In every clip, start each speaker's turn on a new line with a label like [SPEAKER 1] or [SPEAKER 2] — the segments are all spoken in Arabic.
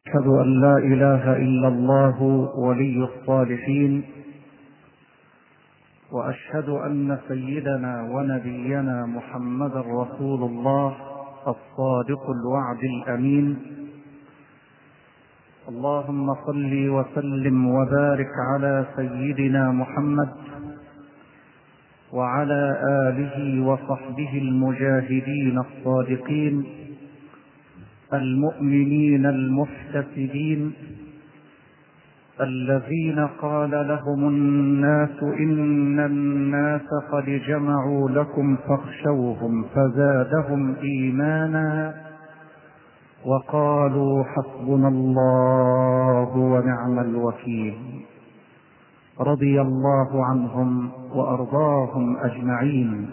[SPEAKER 1] أشهد أن لا إله إلا الله ولي الصالحين، وأشهد أن سيدنا ونبينا محمدا رسول الله الصادق الوعد الأمين. اللهم صل وسلم وبارك على سيدنا محمد وعلى آله وصحبه المجاهدين الصادقين المؤمنين المحتسبين الذين قال لهم الناس إن الناس قد جمعوا لكم فاخشوهم فزادهم إيمانا وقالوا حسبنا الله ونعم الوكيل. رضي الله عنهم وأرضاهم أجمعين.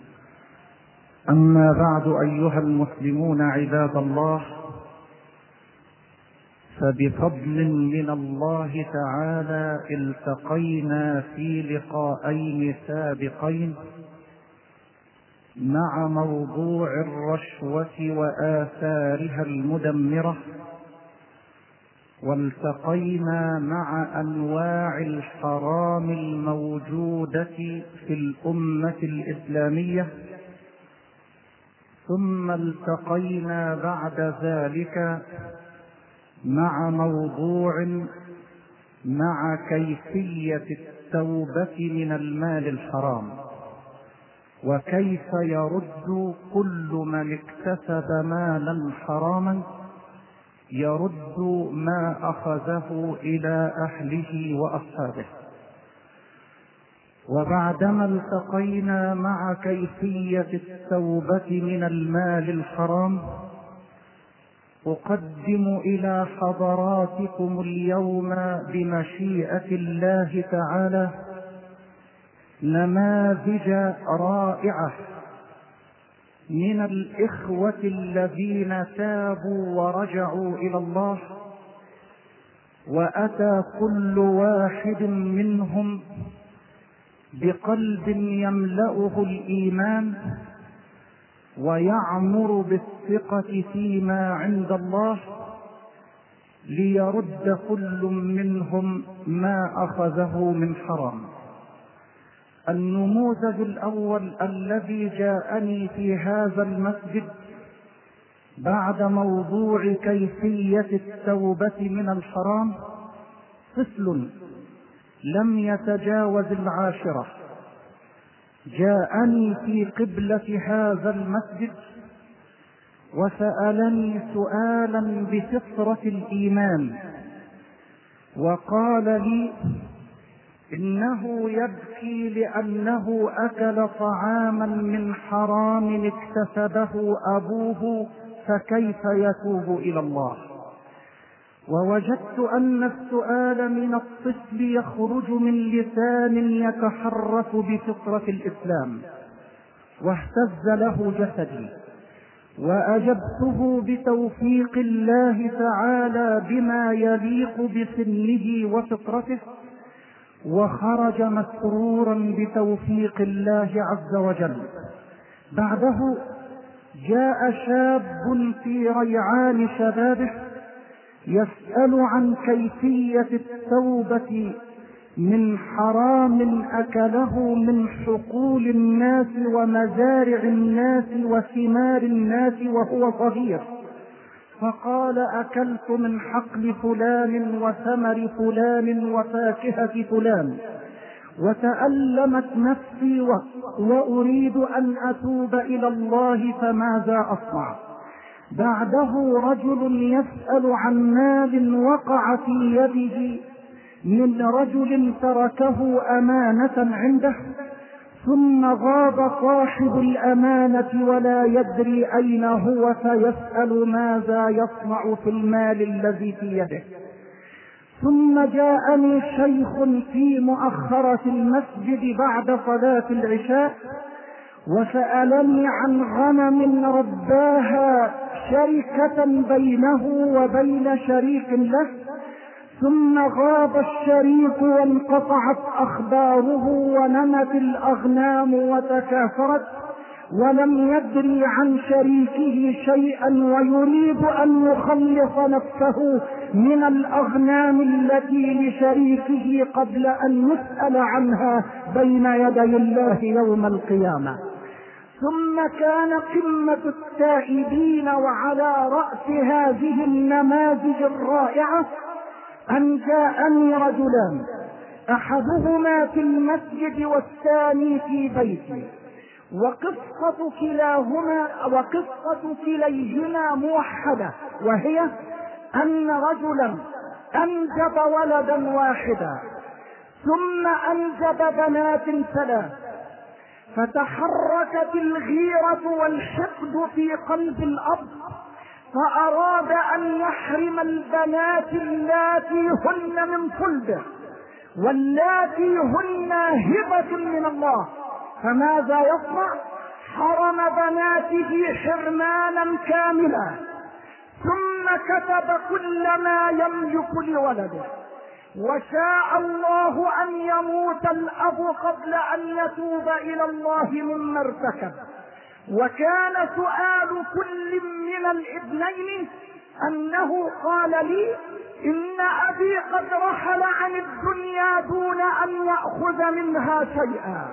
[SPEAKER 1] أما بعد، أيها المسلمون عباد الله، فبفضل من الله تعالى التقينا في لقاءين سابقين مع موضوع الرشوة وآثارها المدمرة، والتقينا مع أنواع الحرام الموجودة في الأمة الإسلامية، ثم التقينا بعد ذلك مع موضوع مع كيفية التوبة من المال الحرام، وكيف يرد كل من اكتسب مالا حراما يرد ما أخذه إلى أهله وأصحابه. وبعدما التقينا مع كيفية التوبة من المال الحرام، أقدم إلى حضراتكم اليوم بمشيئة الله تعالى نماذج رائعة من الإخوة الذين تابوا ورجعوا إلى الله، وأتى كل واحد منهم بقلب يملأه الإيمان ويعمر بالثقة فيما عند الله، ليرد كل منهم ما أخذه من حرام. النموذج الأول الذي جاءني في هذا المسجد بعد موضوع كيفية التوبة من الحرام طفل لم يتجاوز العاشرة، جاءني في قبلة هذا المسجد وسألني سؤالا بفطرة الإيمان، وقال لي إنه يبكي لأنه أكل طعاما من حرام اكتسبه أبوه، فكيف يتوب إلى الله؟ ووجدت أن السؤال من الطفل يخرج من لسان يتحرك بفطرة الإسلام، واهتز له جسدي، وأجبته بتوفيق الله تعالى بما يليق بسنه وفطرته، وخرج مسرورا بتوفيق الله عز وجل. بعده جاء شاب في ريعان شبابه يسأل عن كيفية التوبة من حرام أكله من حقول الناس ومزارع الناس وثمار الناس وهو صغير، فقال أكلت من حقل فلان وثمر فلان وفاكهة فلان، وتألمت نفسي وأريد أن أتوب إلى الله، فماذا أصنع؟ بعده رجل يسأل عن مال وقع في يده من رجل تركه أمانة عنده، ثم غاب صاحب الأمانة ولا يدري أين هو، فيسأل ماذا يصنع في المال الذي في يده. ثم جاءني شيخ في مؤخرة المسجد بعد صلاة العشاء وسألني عن غنم رباها شركة بينه وبين شريك له، ثم غاب الشريك وانقطعت أخباره ونمت الأغنام وتكاثرت، ولم يدري عن شريكه شيئا ويريد أن يخلص نفسه من الأغنام التي لشريكه قبل أن يسأل عنها بين يدي الله يوم القيامة. ثم كان قمة التائبين وعلى رأس هذه النماذج الرائعة أن جاءني رجلان، أحدهما في المسجد والثاني في بيتي، وقصة كليهما موحدة، وهي أن رجلا أنجب ولدا واحدا ثم أنجب بنات ثلاث، فتحركت الغيرة والحقد في قلب الأب، فأراد أن يحرم البنات اللاتي هن من صلبه واللاتي هن هبة من الله. فماذا يصنع؟ حرم بناته حرمانا كاملا، ثم كتب كل ما يملك لولده. وشاء الله أن يموت الأب قبل أن يتوب إلى الله مما ارتكب. وكان سؤال كل من الابنين أنه قال لي: إن أبي قد رحل عن الدنيا دون أن يأخذ منها شيئا،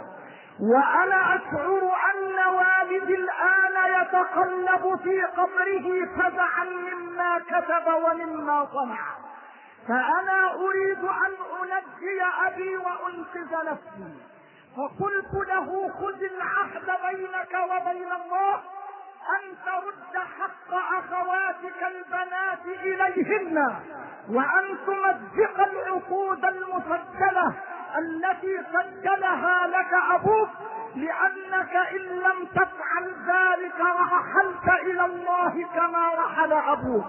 [SPEAKER 1] وأنا أشعر أن والدي الآن يتقلب في قبره فزعا مما كتب ومما صنع، فأنا أريد أن أنجي أبي وأنقذ نفسي. فقلت له: خذ العهد بينك وبين الله أن ترد حق أخواتك البنات إليهن، وأن تمزق العقود المسجلة التي سجلها لك أبوك، لأنك إن لم تفعل ذلك رحلت إلى الله كما رحل أبوك.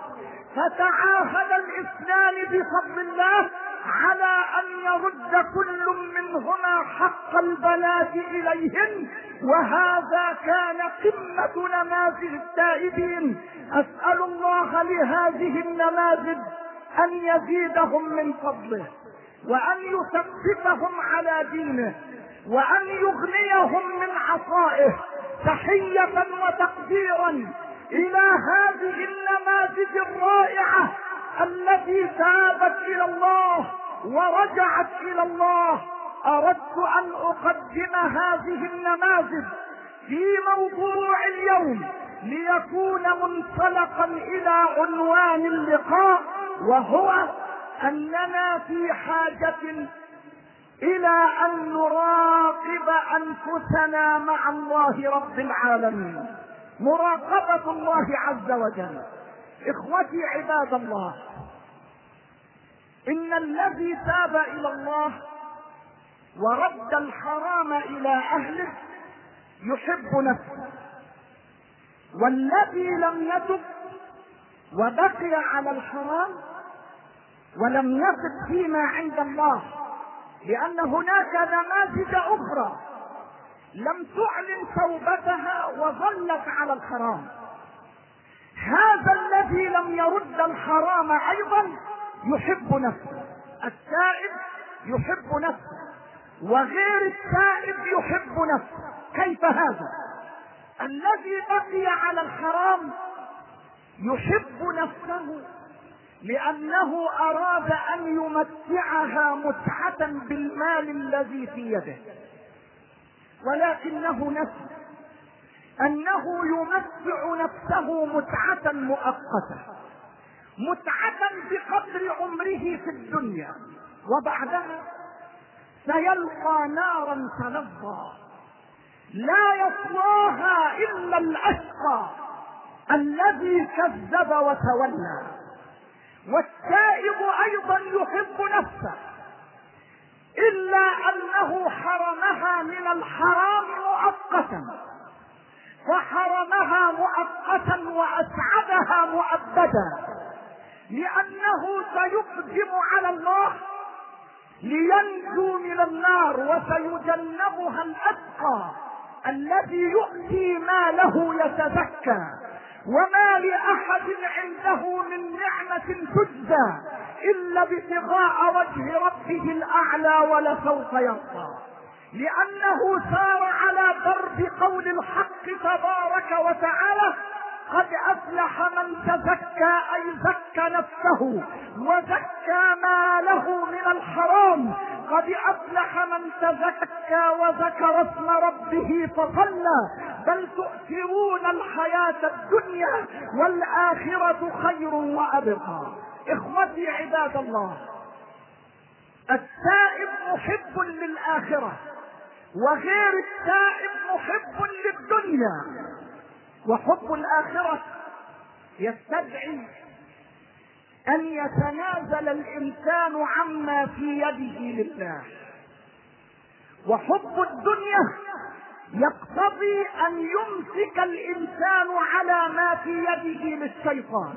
[SPEAKER 1] فتعاهد الاثنان بفضل الله على أن يرد كل منهما حق البنات إليهن، وهذا كان قمة نماذج التائبين. أسأل الله لهذه النماذج أن يزيدهم من فضله، وأن يثبتهم على دينه، وأن يغنيهم من عطائه. تحية وتقديرا إلى هذه النماذج الرائعة التي تابت إلى الله ورجعت إلى الله. أردت أن أقدم هذه النماذج في موضوع اليوم ليكون منطلقا إلى عنوان اللقاء، وهو أننا في حاجة إلى أن نراقب أنفسنا مع الله رب العالمين، مراقبة الله عز وجل. إخوتي عباد الله، إن الذي تاب إلى الله ورد الحرام إلى أهله يحب نفسه، والذي لم يتب وبقي على الحرام ولم يثق فيما عند الله، لأن هناك نماذج أخرى لم تعلن توبتها وظلت على الحرام. هذا الذي لم يرد الحرام أيضا يحب نفسه. التائب يحب نفسه، وغير التائب يحب نفسه. كيف هذا؟ الذي بقي على الحرام يحب نفسه لأنه أراد أن يمتعها متعة بالمال الذي في يده، ولكنه نسي أنه يمتع نفسه متعة مؤقتة، متعة بقدر عمره في الدنيا، وبعدها سيلقى نارا تلظى لا يصلاها إلا الأشقى الذي كذب وتولى. والتائب أيضا يحب نفسه، إلا أنه حرمها من الحرام مؤقتا، فحرمها مؤقتا وأسعدها مؤبدا، لأنه سيقدم على الله لينجو من النار، وسيجنبها الأتقى الذي يؤتي ماله يتزكى، وما لأحد عنده من نعمة تجزى إلا ابتغاء وجه ربه الأعلى ولسوف يرضى.
[SPEAKER 2] لأنه سار على درب قول الحق تبارك وتعالى: قد أفلح من تزكى، أي زكى نفسه وزكى ما له من الحرام. قد أفلح من تزكى وذكر اسم ربه فصلى، بل تؤثرون الحياة الدنيا والآخرة خير وأبقى. إخوتي عباد الله، التائب محب للآخرة، وغير التائب محب للدنيا. وحب الآخرة يستدعي أن يتنازل الإنسان عما في يده لله، وحب الدنيا يقتضي أن يمسك الإنسان على ما في يده للشيطان.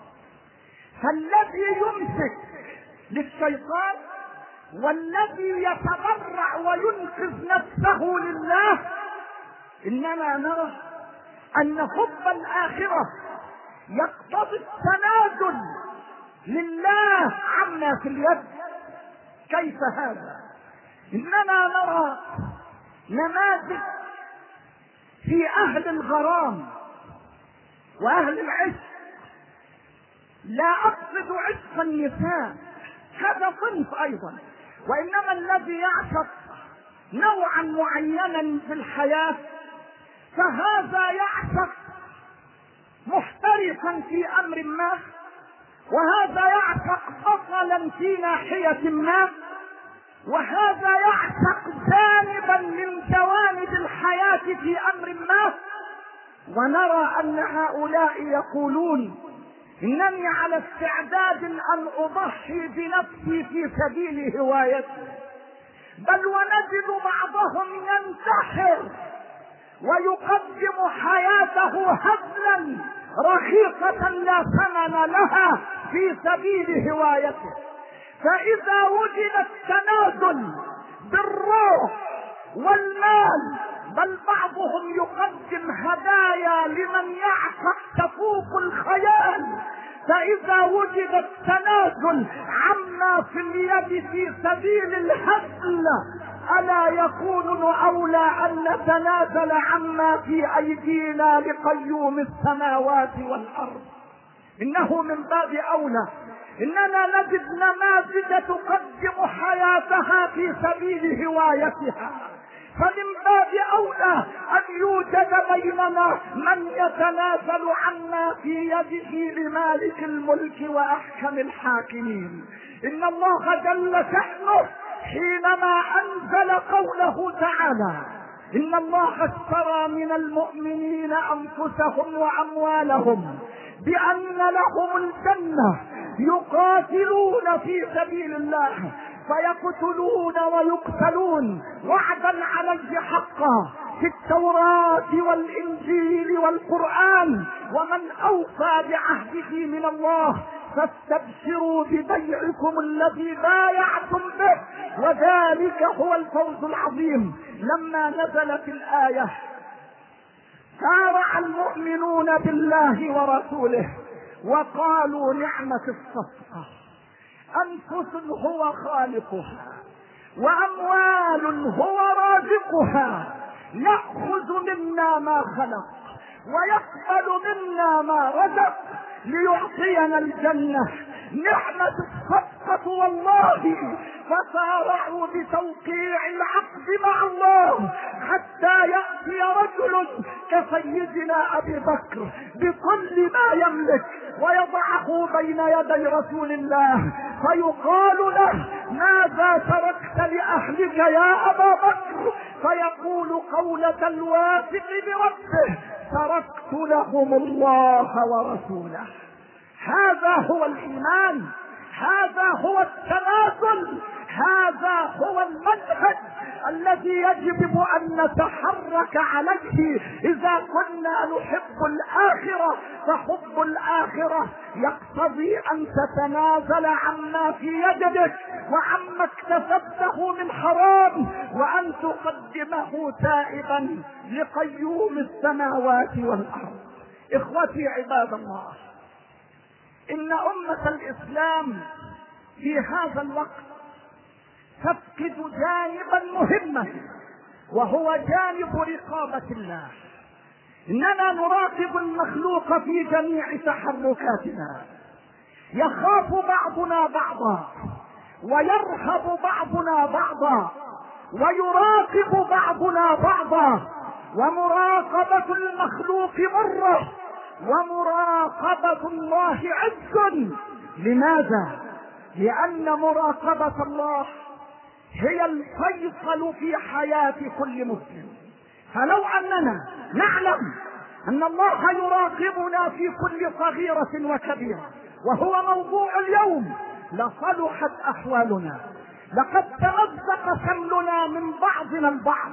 [SPEAKER 2] فالذي يمسك للشيطان والذي يتبرع وينقذ نفسه لله، إننا نرى أن حب الآخرة يقتضي التنازل لله عما في اليد. كيف هذا؟ إننا نرى نماذج في أهل الغرام وأهل العشق. لا أقصد عشق النساء، هذا صنف أيضا، وإنما الذي يعشق نوعا معينا في الحياة فهذا يعشق محترفا في أمر ما، وهذا يعشق بطلا في ناحية ما، وهذا يعشق جانبا من جوانب الحياة في أمر ما. ونرى أن هؤلاء يقولون: إنني على استعداد أن أضحي بنفسي في سبيل هوايتي. بل ونجد بعضهم ينتحر ويقدم حياته هزلا رخيصة لا ثمن لها في سبيل هوايته. فإذا وجد التنازل بالروح والمال، بل بعضهم يقدم هدايا لمن يعشق تفوق الخيال، فإذا وجد التنازل عما في اليد في سبيل الهزل، ألا يكون أولى أن نتنازل عما في أيدينا لقيوم السماوات والأرض؟ إنه من باب أولى. إننا نجد نماذج تقدم حياتها في سبيل هوايتها، فمن باب أولى أن يوجد بيننا من يتنازل عما في يده لمالك الملك وأحكم الحاكمين. إن الله جل شأنه حينما أنزل قوله تعالى: إن الله اشترى من المؤمنين أنفسهم وأموالهم بأن لهم الجنة يقاتلون في سبيل الله فيقتلون ويقتلون وعدا عليه حقا في التوراة والإنجيل والقرآن، ومن أوفى بعهده من الله فاستبشروا ببيعكم الذي بايعتم به وذلك هو الفوز العظيم. لما نزلت الآية سارع المؤمنون بالله ورسوله وقالوا: نعمة الصفقة، أنفس هو خالقها وأموال هو رازقها، يأخذ منا ما خلق ويقبل منا ما رزق ليعطينا الجنة. نعمة الصفقة والله. فسارعوا بتوقيع العقد مع الله حتى يأتي رجل كسيدنا أبي بكر بكل ما يملك ويضعه بين يدي رسول الله، فيقال له: ماذا تركت لأهلك يا أبا بكر؟ فيقول قولة الواثق بربه: تركت لهم الله ورسوله. هذا هو الإيمان، هذا هو التنازل، هذا هو المنهج الذي يجب أن نتحرك عليه إذا كنا نحب الآخرة. فحب الآخرة يقتضي أن تتنازل عما في يدك وعما اكتسبته من حرام، وأن تقدمه تائبا لقيوم السماوات والأرض. إخوتي عباد الله، إن أمة الإسلام في هذا الوقت تفقد جانبا مهما وهو جانب رقابة الله. إننا نراقب المخلوق في جميع تحركاتنا، يخاف بعضنا بعضا ويرهب بعضنا بعضا ويراقب بعضنا بعضا، ومراقبة المخلوق مرة ومراقبة الله عز. لماذا؟ لأن مراقبة الله هي الفيصل في حياة كل مسلم. فلو أننا نعلم أن الله يراقبنا في كل صغيرة وكبيرة، وهو موضوع اليوم، لصلحت أحوالنا. لقد تمزق شملنا من بعضنا البعض،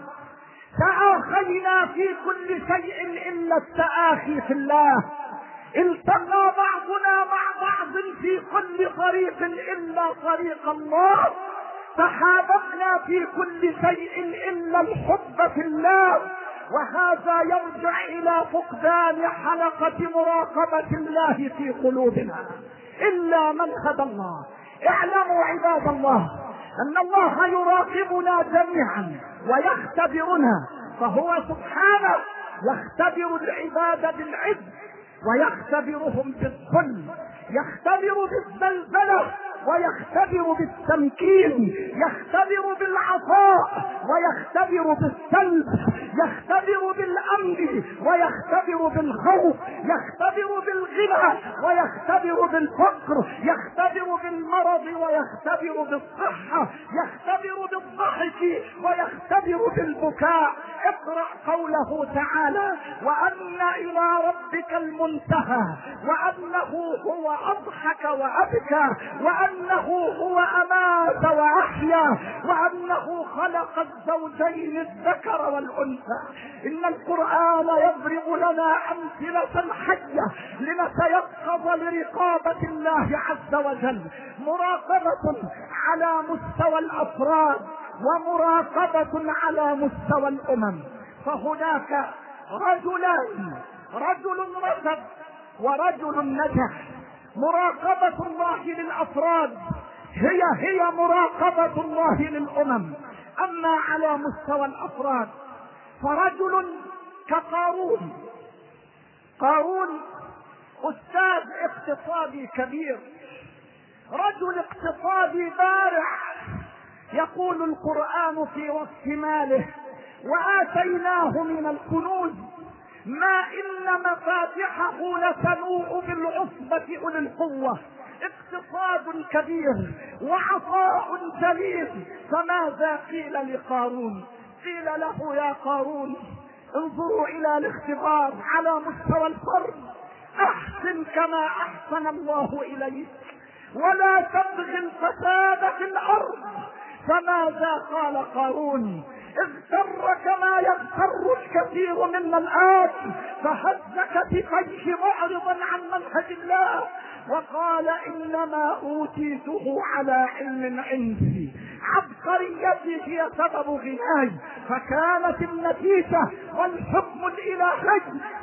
[SPEAKER 2] تآخينا في كل شيء إلا التآخي في الله، التقى بعضنا مع بعض في كل طريق إلا طريق الله، تحاببنا في كل شيء إلا الحب في الله. وهذا يرجع إلى فقدان حلقة مراقبة الله في قلوبنا إلا من هدى الله. اعلموا عباد الله أن الله يراقبنا جميعا ويختبرنا، فهو سبحانه يختبر العباد بالعز ويختبرهم بالذل، يختبر بالزلزلة ويختبر بالتمكين، يختبر بالعطاء ويختبر بالسلب، يختبر بالأمن ويختبر بالخوف، يختبر بالغنى ويختبر بالفقر، يختبر بالمرض ويختبر بالصحة، يختبر بالضحك ويختبر بالبكاء. اقرأ قوله تعالى: وأن إلى ربك المنتهى، وأنه هو أضحك وأبكى، وأنه هو أمات وأحيا، وأنه خلق الزوجين الذكر والأنثى. إن القرآن يضرب لنا أمثلة حية لنتيقظ لرقابة الله عز وجل. مراقبة على مستوى الأفراد ومراقبة على مستوى الأمم. فهناك رجلان، رجل رشد ورجل نجح. مراقبة الله للأفراد هي مراقبة الله للأمم. أما على مستوى الأفراد فرجل كقارون. قارون أستاذ اقتصادي كبير، رجل اقتصادي بارع. يقول القرآن في وصف ماله: وآتيناه من الكنوز ما إن مفاتحه لتنوء بالعصبة أولي القوة. اقتصاد كبير وعطاء جليل. فماذا قيل لقارون؟ قيل له: يا قارون، انظروا إلى الاختبار على مستوى الفرد، أحسن كما أحسن الله إليك ولا تبغي الفساد في الأرض. فماذا قال قارون؟ اغتر كما يغتر الكثير منا الآن، فهز كتفيه معرضا عن منهج الله وقال: إنما أوتيته على علم عندي، عبقريتي هي سبب غناي. فكانت النتيجة والحكم الإلهي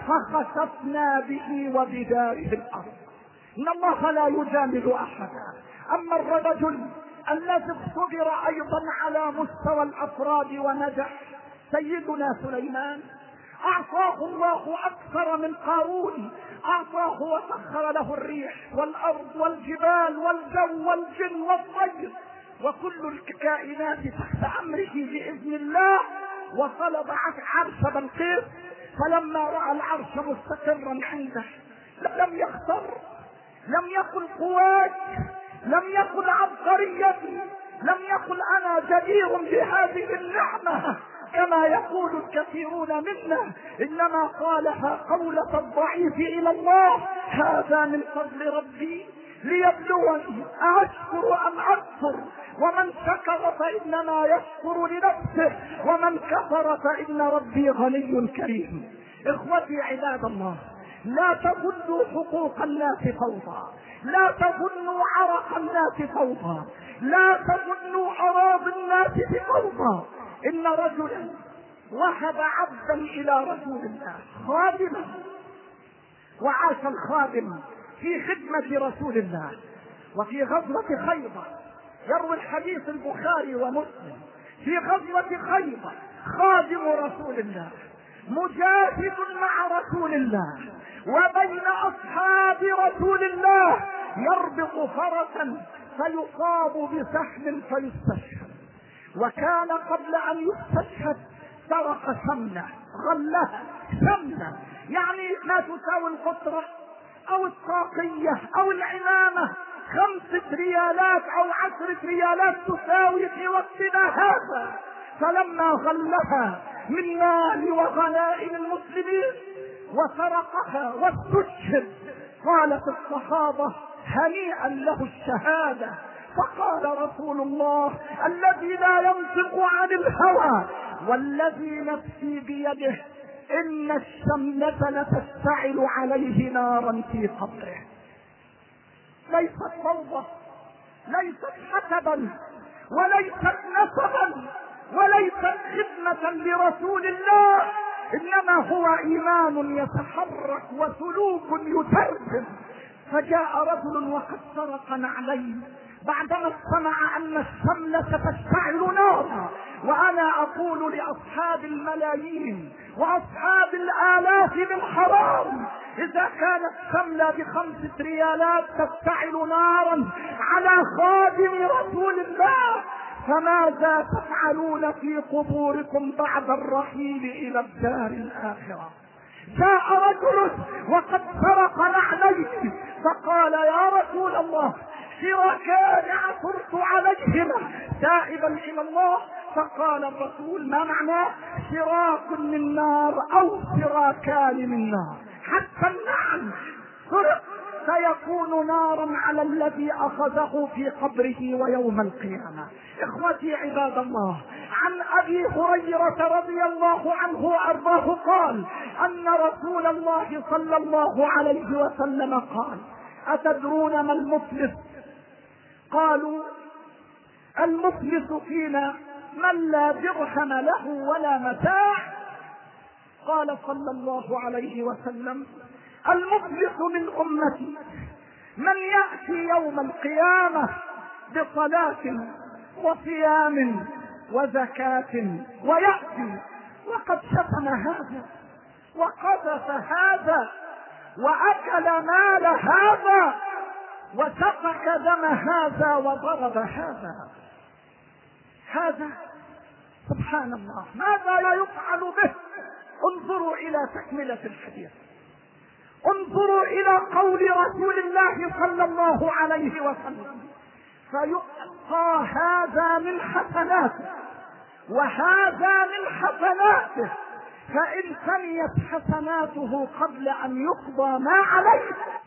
[SPEAKER 2] فخسفنا به وبداره الأرض. إن الله لا يجامل أحدا. أما الرجل الذي اختبر أيضا على مستوى الأفراد ونجح، سيدنا سليمان، أعطاه الله أكثر من قارون. أعطاه وسخر له الريح والأرض والجبال والجو والجن والطير وكل الكائنات تحت أمره بإذن الله. وصلب عرش بلقيس، فلما رأى العرش مستقرا عنده لم يختر، لم يقل قوات، لم يقل عبقريتي، لم يقل أنا جدير بهذه النعمة كما يقول الكثيرون منا، إنما قالها قولة الضعيف إلى الله: هذا من فضل ربي ليبلوني أشكر أم أكفر، ومن شكر فإنما يشكر لنفسه ومن كفر فإن ربي غني كريم. إخوتي عباد الله، لا تظنوا حقوق الناس فوضى، لا تظنوا عرق الناس فوضى، لا تظنوا أراضي الناس بفوضى. إن رجلا وهب عبدا إلى رسول الله خادما، وعاش الخادم في خدمة رسول الله. وفي غزوة خيبر، يروي الحديث البخاري ومسلم، في غزوة خيبر خادم رسول الله مجاهد مع رسول الله، وبين أصحاب رسول الله يربط فرسا فيصاب بسهم فيستشهد. وكان قبل أن يستشهد سرق شملة، غلها شملة، يعني ما تساوي القطرة أو الطاقية أو العمامة 5 ريالات أو 10 ريالات تساوي في وقتنا هذا. فلما غلها من مال وغنائم المسلمين وسرقها واستشهد، قالت الصحابة هنيئا له الشهادة. فقال رسول الله الذي لا ينطق عن الهوى والذي نفسي بيده إن الشملة لتشتعل عليه نارا في قبره. ليست فوضى، ليست حسبا، وليست نسبا، وليست خدمة لرسول الله، إنما هو إيمان يتحرك وسلوك يترجم. فجاء رجل وقد سرق نعلين بعدما سمع أن الشملة تشتعل نارا. وأنا أقول لأصحاب الملايين وأصحاب الآلاف من حرام، إذا كانت شملة ب5 ريالات تشتعل نارا على خادم رسول الله، فماذا تفعلون في قبوركم بعد الرحيل إلى الدار الآخرة؟ جاء رجل وقد سرق نعليه فقال يا رسول الله شراكان عثرت عليهما تائبا إلى الله. فقال الرسول ما معناه؟ شراك من نار أو شراكان من نار. حتى النعل سرق سيكون نارا على الذي أخذه في قبره ويوم القيامة. إخوتي عباد الله، عن أبي هريرة رضي الله عنه وأرضاه قال أن رسول الله صلى الله عليه وسلم قال أتدرون ما المفلس؟ قالوا المفلس فينا من لا درهم له ولا متاع. قال صلى الله عليه وسلم المفلس من أمتي من يأتي يوم القيامة بصلاة وصيام وزكاة ويأتي وقد شتم هذا وقذف هذا وأكل مال هذا وسفك دم هذا وضرب هذا. هذا سبحان الله ماذا لا يفعل به؟ انظروا إلى تكملة الحديث، انظروا إلى قول رسول الله صلى الله عليه وسلم فيؤتى هذا من حسناته وهذا من حسناته، فإن فنيت حسناته قبل أن يقضى ما عليه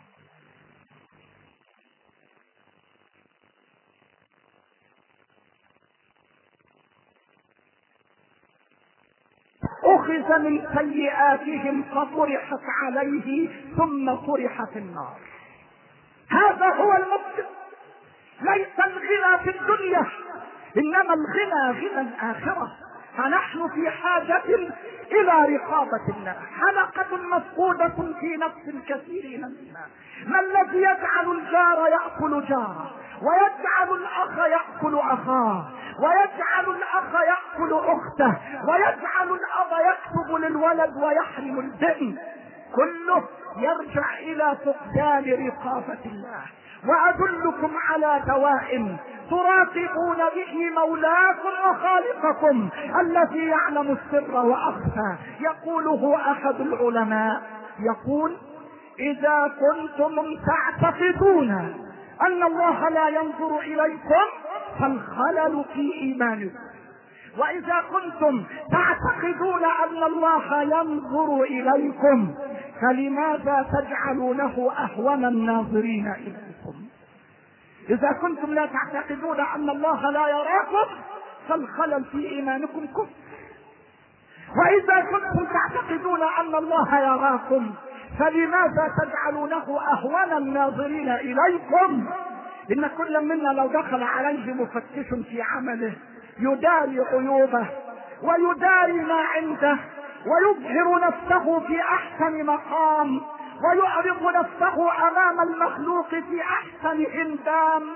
[SPEAKER 2] أخذ من سيئاتهم فطرحت عليه ثم طرح في النار. هذا هو المفلس. ليس الغنى في الدنيا إنما الغنى غنى الآخرة. فنحن في حاجة إلى رقابة الله. حلقة مفقودة في نفس كثير منا. ما الذي يجعل الجار يأكل جاره، ويجعل الأخ يأكل أخاه، ويجعل الأخ يأكل أخته، ويجعل الأب يكتب للولد ويحرم البن؟ كله يرجع إلى فقدان رقابة الله. وأدلكم على دواء تراقبون به مولاكم وخالقكم الذي يعلم السر وأخفى. يقوله أحد العلماء يقول إذا كنتم تعتقدون أن الله لا ينظر إليكم فالخلل في إيمانكم، وإذا كنتم تعتقدون أن الله ينظر إليكم فلماذا تجعلونه أهون الناظرين إليكم؟ إذا كنتم لا تعتقدون أن الله لا يراكم فالخلل في إيمانكم كفر، وإذا كنتم تعتقدون أن الله يراكم فلماذا تجعلونه أهون الناظرين إليكم؟ إن كل منا لو دخل عليه مفتش في عمله يداري عيوبه ويداري ما عنده ويظهر نفسه في أحسن مقام ويعرض نفسه أمام المخلوق في أحسن إندام،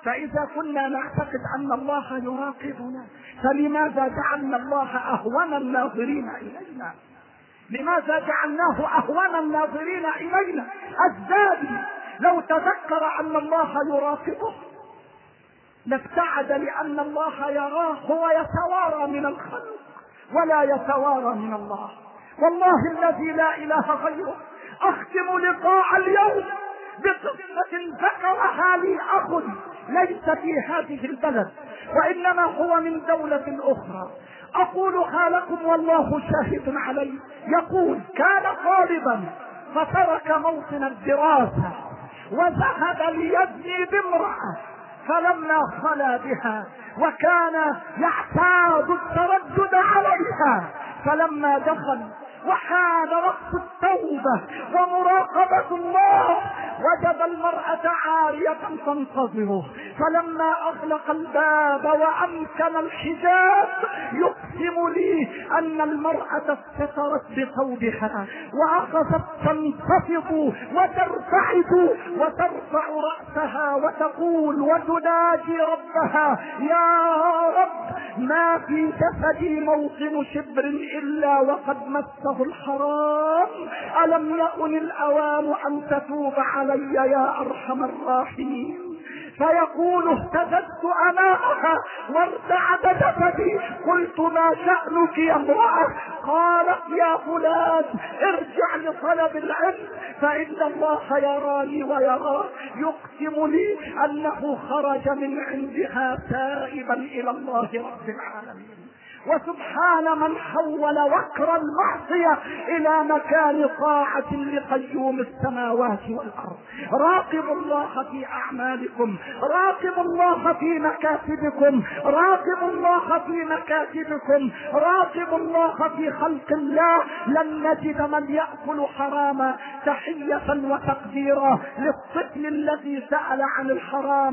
[SPEAKER 2] فإذا كنا نعتقد أن الله يراقبنا فلماذا جعلنا الله أهون الناظرين إلينا؟ لماذا جعلناه أهون الناظرين إلينا؟ الزاني لو تذكر أن الله يراقبه لابتعد، لأن الله يراه، هو يتوارى من الخلق ولا يتوارى من الله. والله الذي لا إله غيره أختم لقاء اليوم بقصة ذكرها لي أخ ليس في هذه البلد وإنما هو من دولة أخرى، أقولها لكم والله شاهد علي. يقول: كان طالبا فترك موطن الدراسة وذهب ليزني بامرأة، فلما خلا بها وكان يعتاد التردد عليها، فلما دخل وحان وقت التوبة ومراقبة الله وجد المرأة عارية تنتظره، فلما أغلق الباب وأمكن الحجاب يقسم لي أن المرأة استترت بثوبها وأخذت تنتفض وترتعد وترفع رأسها وتقول وتناجي ربها: يا رب، ما في جسدي موطن شبر إلا وقد مسه الحرام، ألم يكن الأوان أن تتوب علي يا أرحم الراحمين؟ فيقول: اهتززت أمامها وارتعد جسدي، قلت: ما شأنك يا امرأة؟ قالت: يا فلان، ارجع لطلب العلم فإن الله يراني ويراه. يقسم لي أنه خرج من عندها تائبا إلى الله رب العالمين. وسبحان من حول وكر المعصية إلى مكان طاعة لقيوم السماوات والأرض. راقبوا الله في أعمالكم، راقبوا الله في مكاتبكم، راقبوا الله في مكاتبكم، راقبوا الله في خلق الله. لن نجد من يأكل حراما. تحية وتقديرا للطفل الذي سأل عن الحرام،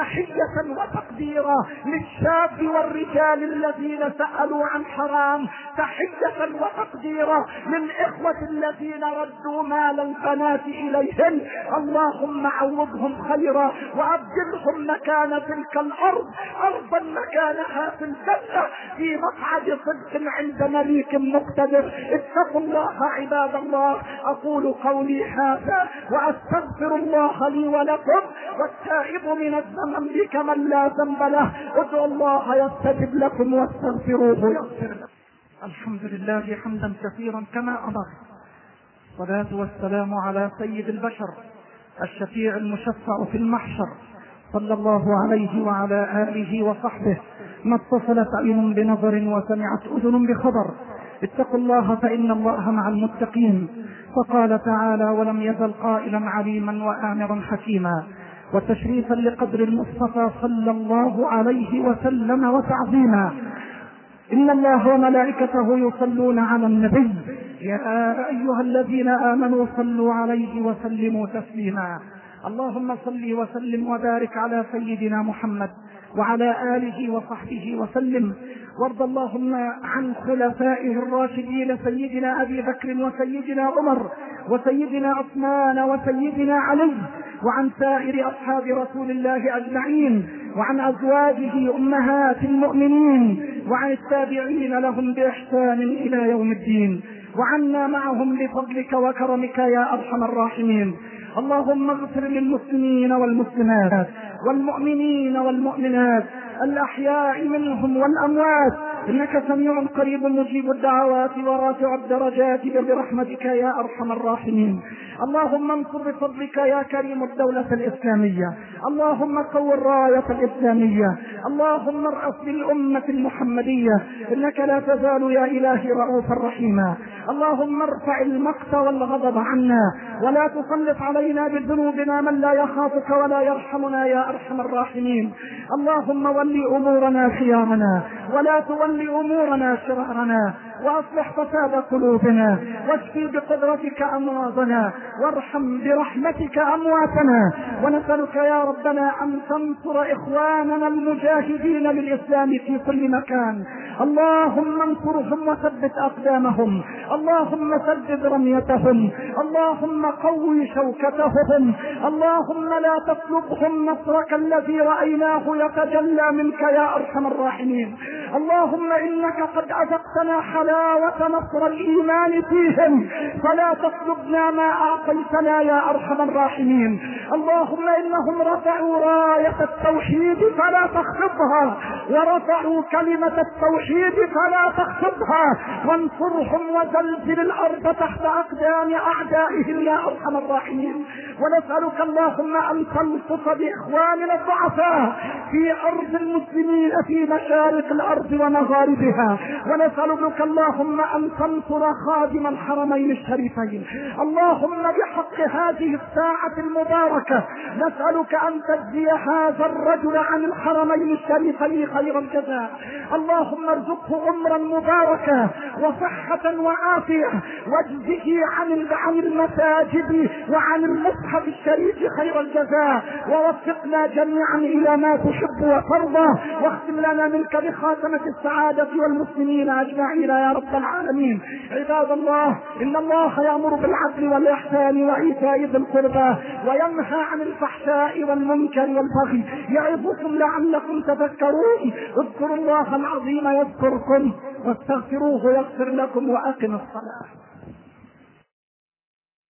[SPEAKER 2] تحية وتقديرا للشاب والرجال الذين سألوا عن حرام، تحية وتقديرا للإخوة الذين ردوا مال البنات إليهم. اللهم عوضهم خيرا وأبدلهم مكان تلك الأرض أرضا مكانها في الجنة في مقعد صدق عند مليك مقتدر. اتقوا الله عباد الله. أقول قولي هذا وأستغفر الله لي ولكم، والتائب من الذنب كمن لا ذنب له. ادعوا الله يستجب لكم واستغفروه يغفر لكم.
[SPEAKER 1] الحمد لله حمدا كثيرا كما أمر، والصلاة والسلام على سيد البشر الشفيع المشفع في المحشر، صلى الله عليه وعلى آله وصحبه. ما اتصلت عين بنظر وسمعت أذن بخبر. اتقوا الله فإن الله مع المتقين. فقال تعالى: ولم يزل قائلا عليما وآمرا حكيما. وتشريفا لقدر المصطفى صلى الله عليه وسلم وتعظيما: إن الله وملائكته يصلون على النبي يا أيها الذين آمنوا صلوا عليه وسلموا تسليما. اللهم صل وسلم وبارك على سيدنا محمد وعلى آله وصحبه وسلم. وارض اللهم عن خلفائه الراشدين سيدنا أبي بكر وسيدنا عمر وسيدنا عثمان وسيدنا علي، وعن سائر أصحاب رسول الله أجمعين، وعن أزواجه أمهات المؤمنين، وعن التابعين لهم بإحسان إلى يوم الدين، وعنا معهم بفضلك وكرمك يا أرحم الراحمين. اللهم اغفر للمسلمين والمسلمات والمؤمنين والمؤمنات الأحياء منهم والأموات، إنك سميع قريب مجيب الدعوات ورافع الدرجات برحمتك يا أرحم الراحمين. اللهم انصر بفضلك يا كريم الدولة الإسلامية، اللهم قو الراية الإسلامية، اللهم ارأف بالأمة المحمدية، إنك لا تزال يا إلهي رؤوفا رحيما. اللهم ارفع المقت والغضب عنا، ولا تسلط علينا بذنوبنا من لا يخافك ولا يرحمنا يا أرحم الراحمين. اللهم ول أمورنا خيارنا، ولا تول أمورنا شرارنا. وأصلح فساد قلوبنا، واشفي بقدرتك أمراضنا، وارحم برحمتك أمواتنا. ونسألك يا ربنا أن تنصر إخواننا المجاهدين للإسلام في كل مكان. اللهم انصرهم وثبت أقدامهم، اللهم سدد رميتهم، اللهم قوي شوكتهم، اللهم لا تطلبهم نصرك الذي رأيناه يتجلى منك يا أرحم الراحمين. اللهم إنك قد أذقتنا حلاوة نصر الإيمان فيهم، فلا تطلبنا ما أعطيتنا يا أرحم الراحمين. اللهم إنهم رفعوا راية التوحيد فلا تخفضها، ورفعوا كلمة التوحيد فلا تخفضها، وانصرهم وزلزل الأرض تحت أقدام أعدائهم يا أرحم الراحمين. ونسألك اللهم أن تلطف بإخواننا الضعفاء في أرض المسلمين في مشارق الأرض ومغاربها. ونسألك اللهم أن تنصر خادم الحرمين الشريفين. اللهم بحق هذه الساعة المباركة نسألك أن تجزي هذا الرجل عن الحرمين الشريفين خير الجزاء. اللهم ارزقه عمرا مباركا وصحة وعافية، واجزه عن المساجد وعن المصحف الشريف خير الجزاء، ووفقنا جميعا إلى ما تحب وترضى، واختم لنا منك بخاتمة السعادة والمسلمين أجمعين يا رب العالمين. عباد الله، إن الله يأمر بالعدل والإحسان وإيتاء ذي القربى وينهى عن الفحشاء والمنكر والبغي، يعظكم لعلكم تذكرون. اذكروا الله العظيم يذكركم، واستغفروه يغفر لكم، وأقم الصلاة.